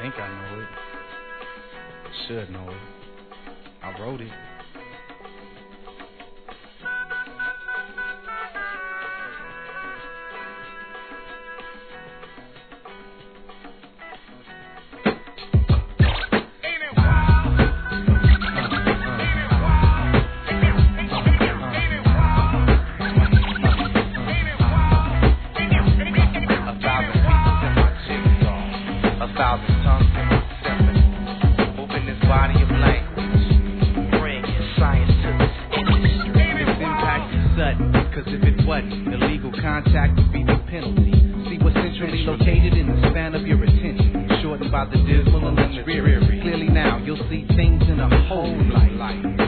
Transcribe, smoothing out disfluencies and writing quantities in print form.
think I know it. Should know it. I wrote it. Illegal contact would be the penalty. See what's centrally located in the span of your attention, shortened by the dismal and dreary. Clearly now you'll see things in a whole light.